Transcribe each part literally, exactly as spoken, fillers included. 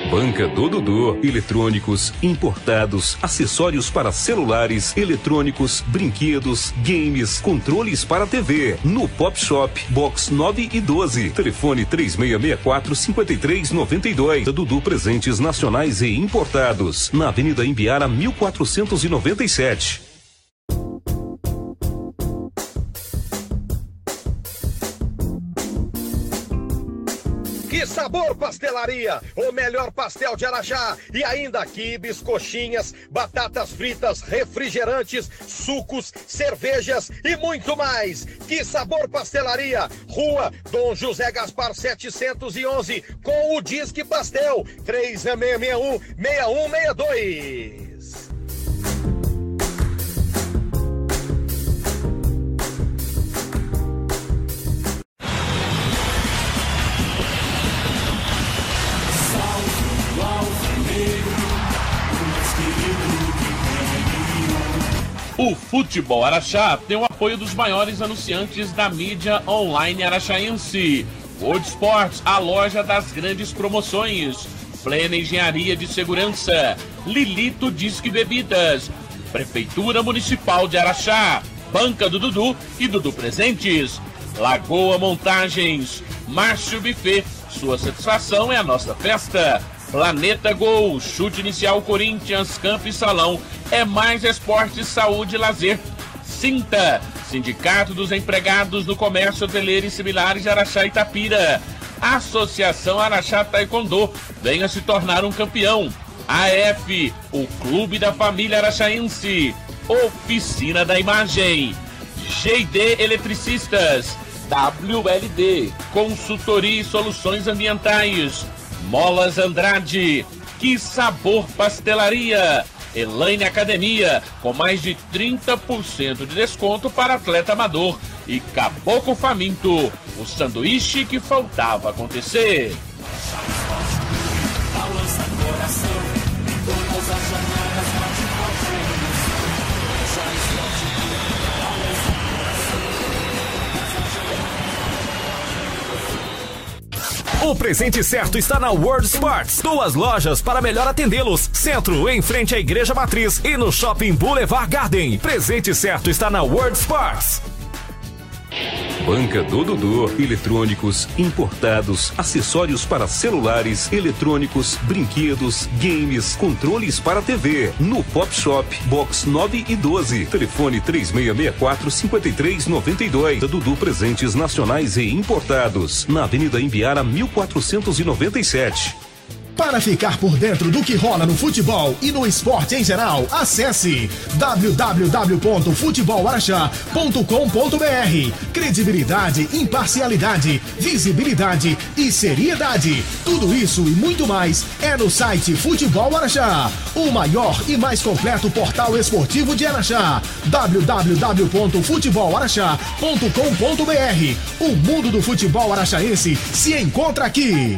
Banca do Dudu. Eletrônicos, importados, acessórios para celulares, eletrônicos, brinquedos, games, controles para T V. No Pop Shop, box nove e doze. Telefone três seis seis quatro, cinco três nove dois. Dudu Presentes Nacionais e Importados. Na Avenida Imbiara, mil quatrocentos e noventa e sete. Que sabor pastelaria! O melhor pastel de Araxá. E ainda quibes, coxinhas, batatas fritas, refrigerantes, sucos, cervejas e muito mais. Que sabor pastelaria! Rua Dom José Gaspar setecentos e onze, com o Disque Pastel três seis seis um, seis um seis dois. O Futebol Araxá tem o apoio dos maiores anunciantes da mídia online araxaense. World Sports, a loja das grandes promoções. Plena Engenharia de Segurança. Lilito Disque Bebidas. Prefeitura Municipal de Araxá. Banca do Dudu e Dudu Presentes. Lagoa Montagens. Márcio Buffet. Sua satisfação é a nossa festa. Planeta Gol, chute inicial Corinthians, campo e salão, é mais esporte, saúde e lazer. Sinta, Sindicato dos Empregados do Comércio Hoteleiro e Similares de Araxá e Itapira. Associação Araxá Taekwondo, venha se tornar um campeão. A F, o Clube da Família Araxaense. Oficina da Imagem. G D Eletricistas. W L D, Consultoria e Soluções Ambientais. Molas Andrade, Que Sabor Pastelaria, Elaine Academia, com mais de trinta por cento de desconto para atleta amador, e Caboclo Faminto, o sanduíche que faltava acontecer. O presente certo está na World Sports. Duas lojas para melhor atendê-los. Centro, em frente à Igreja Matriz, e no Shopping Boulevard Garden. Presente certo está na World Sports. Banca do Dudu. Eletrônicos, importados, acessórios para celulares, eletrônicos, brinquedos, games, controles para T V. No Pop Shop, box nove e doze. Telefone três seis seis quatro, cinco três nove dois. Dudu Presentes Nacionais e Importados. Na Avenida Imbiara, mil quatrocentos e noventa e sete. Para ficar por dentro do que rola no futebol e no esporte em geral, acesse w w w ponto futebol araxá ponto com ponto b r. Credibilidade, imparcialidade, visibilidade e seriedade. Tudo isso e muito mais é no site Futebol Araxá, o maior e mais completo portal esportivo de Araxá. w w w ponto futebol araxá ponto com ponto b r. O mundo do futebol araxaense se encontra aqui.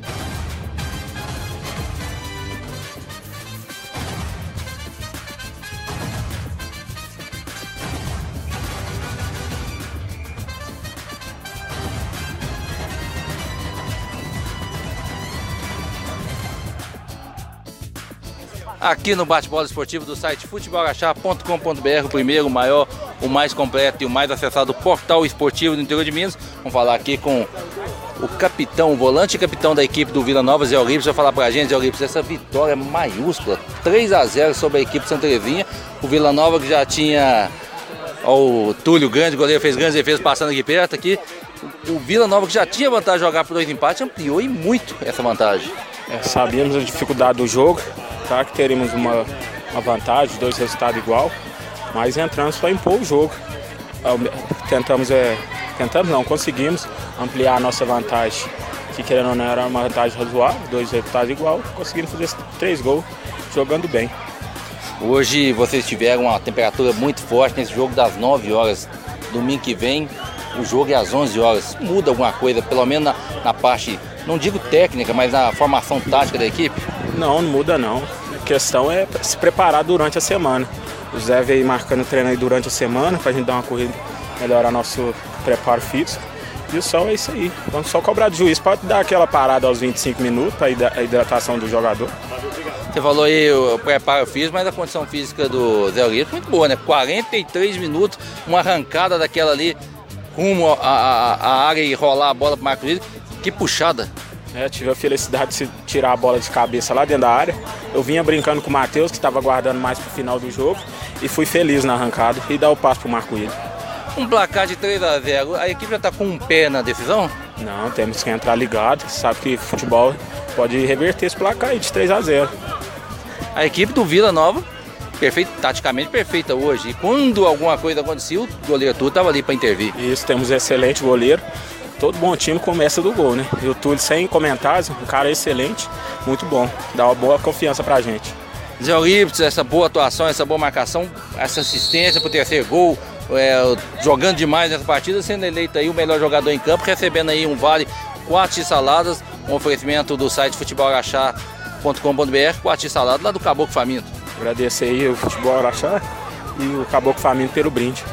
Aqui no bate-bola esportivo do site futebol araxá ponto com ponto b r, o primeiro, o maior, o mais completo e o mais acessado portal esportivo do interior de Minas. Vamos falar aqui com o capitão, o volante e capitão da equipe do Vila Nova, Zé Euripides, vai falar pra gente, Zé Euripides, essa vitória maiúscula, três a zero sobre a equipe de Santa Terezinha. O Vila Nova que já tinha o Túlio Grande, o goleiro, fez grandes defesas passando aqui perto. Aqui, o Vila Nova que já tinha vantagem de jogar por dois empates, ampliou e muito essa vantagem. É, sabíamos a dificuldade do jogo, tá? Que teríamos uma, uma vantagem, dois resultados igual, mas entramos para impor o jogo. Tentamos, é, tentamos não, conseguimos ampliar a nossa vantagem, que querendo ou não era uma vantagem razoável, dois resultados igual, conseguimos fazer três gols jogando bem. Hoje vocês tiveram uma temperatura muito forte nesse jogo das nove horas, domingo que vem o jogo é às onze horas. Muda alguma coisa, pelo menos na, na parte, não digo técnica, mas na formação tática da equipe? Não, não muda não. A questão é se preparar durante a semana. O Zé veio marcando treino aí durante a semana para a gente dar uma corrida, melhorar nosso preparo físico. E o sol é isso aí. Vamos só cobrar do juiz para dar aquela parada aos vinte e cinco minutos para a hidratação do jogador. Você falou aí o preparo físico, mas a condição física do Zé Olímpio muito boa, né? quarenta e três minutos, uma arrancada daquela ali rumo à área e rolar a bola para o Marcos Willian. Que puxada. É, tive a felicidade de tirar a bola de cabeça lá dentro da área. Eu vinha brincando com o Matheus, que estava aguardando mais para o final do jogo, e fui feliz na arrancada e dar o passo para o Marcos Willian. Um placar de três a zero, a equipe já está com um pé na decisão? Não, temos que entrar ligado, sabe que futebol pode reverter esse placar aí de três a zero. A equipe do Vila Nova, perfeito, taticamente perfeita hoje, e quando alguma coisa acontecia, o goleiro Túlio estava ali para intervir. Isso, temos um excelente goleiro, todo bom time começa do gol, né? E o Túlio, sem comentários, um cara excelente, muito bom, dá uma boa confiança pra gente. Zé Olímpio, essa boa atuação, essa boa marcação, essa assistência para o terceiro gol, É, jogando demais nessa partida, sendo eleito aí o melhor jogador em campo, recebendo aí um vale quatro x-saladas, um oferecimento do site futebol araxá ponto com ponto br, quatro x-saladas lá do Caboclo Faminto. Agradecer aí o Futebol Araxá e o Caboclo Faminto pelo brinde.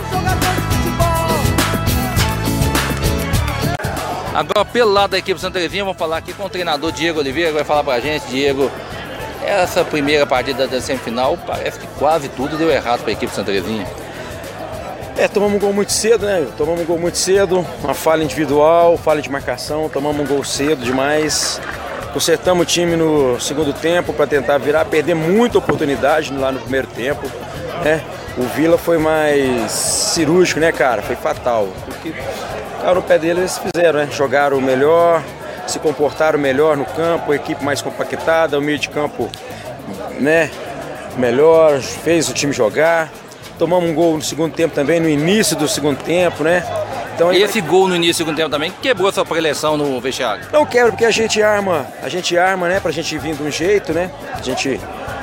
Agora, pelo lado da equipe Santa Terezinha, vamos falar aqui com o treinador Diego Oliveira, que vai falar pra gente. Diego, essa primeira partida da semifinal, parece que quase tudo deu errado para a equipe Santa Terezinha. É, tomamos um gol muito cedo, né? Tomamos um gol muito cedo, uma falha individual, falha de marcação, tomamos um gol cedo demais. Consertamos o time no segundo tempo para tentar virar, perder muita oportunidade lá no primeiro tempo, né? O Vila foi mais cirúrgico, né, cara? Foi fatal. Porque cara, no pé deles eles fizeram, né? Jogaram melhor, se comportaram melhor no campo, a equipe mais compactada, o meio de campo, né, melhor, fez o time jogar. Tomamos um gol no segundo tempo também, no início do segundo tempo, né? Então, e esse gol no início do segundo tempo também quebrou a sua preleção no vestiário? Não quebra, porque a gente arma, a gente arma, né, pra gente vir de um jeito, né? A gente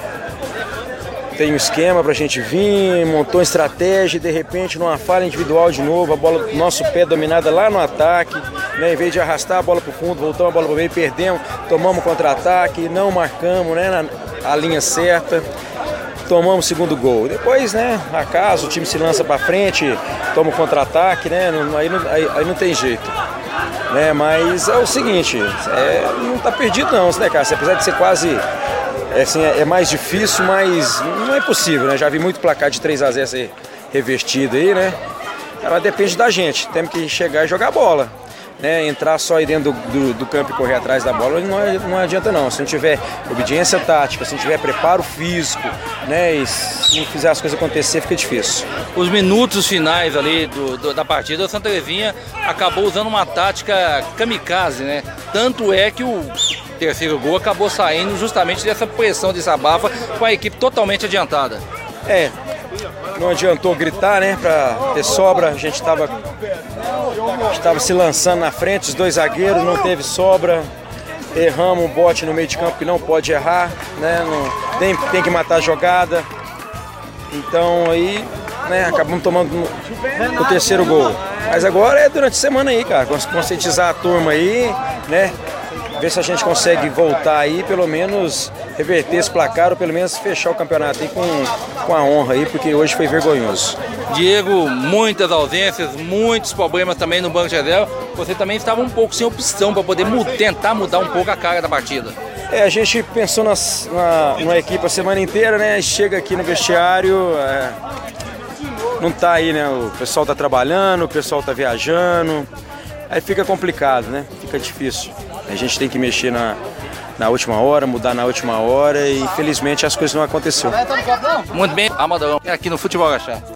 tem um esquema pra gente vir, montou uma estratégia e de repente numa falha individual de novo, a bola do nosso pé dominada lá no ataque, né? Em vez de arrastar a bola pro fundo, voltamos a bola pro meio, perdemos, tomamos contra-ataque, não marcamos, né, na, a linha certa. Tomamos o segundo gol. Depois, né, acaso, o time se lança para frente, toma o contra-ataque, né, não, aí, não, aí, aí não tem jeito. Né, mas é o seguinte, é, não tá perdido não, né, cara? Apesar de ser quase, é, assim, é, é mais difícil, mas não é impossível, né? Já vi muito placar de três a zero ser revertido aí, né? Ela depende da gente, temos que chegar e jogar bola. Né, entrar só aí dentro do, do, do campo e correr atrás da bola não, não adianta não. Se não tiver obediência tática, se não tiver preparo físico, né, e se não fizer as coisas acontecer, fica difícil. Os minutos finais ali do, do, da partida, o Santa Terezinha acabou usando uma tática kamikaze, né? Tanto é que o terceiro gol acabou saindo justamente dessa pressão de Sabafa com a equipe totalmente adiantada. É, não adiantou gritar, né, pra ter sobra, a gente estava estava se lançando na frente, os dois zagueiros, não teve sobra, erramos um bote no meio de campo que não pode errar, né, não, tem, tem que matar a jogada, então aí, né, acabamos tomando o terceiro gol. Mas agora é durante a semana aí, cara, conscientizar a turma aí, né, ver se a gente consegue voltar aí, pelo menos reverter esse placar ou pelo menos fechar o campeonato aí com, com a honra aí, porque hoje foi vergonhoso. Diego, muitas ausências, muitos problemas também no banco de reserva. Você também estava um pouco sem opção para poder mu- tentar mudar um pouco a cara da partida. É, a gente pensou nas, na, na equipe a semana inteira, né? Chega aqui no vestiário, é, não tá aí, né? O pessoal tá trabalhando, o pessoal tá viajando, aí fica complicado, né? Fica difícil. A gente tem que mexer na, na última hora, mudar na última hora e infelizmente as coisas não aconteceram. Muito bem, Amadorão, aqui no Futebol Araxá.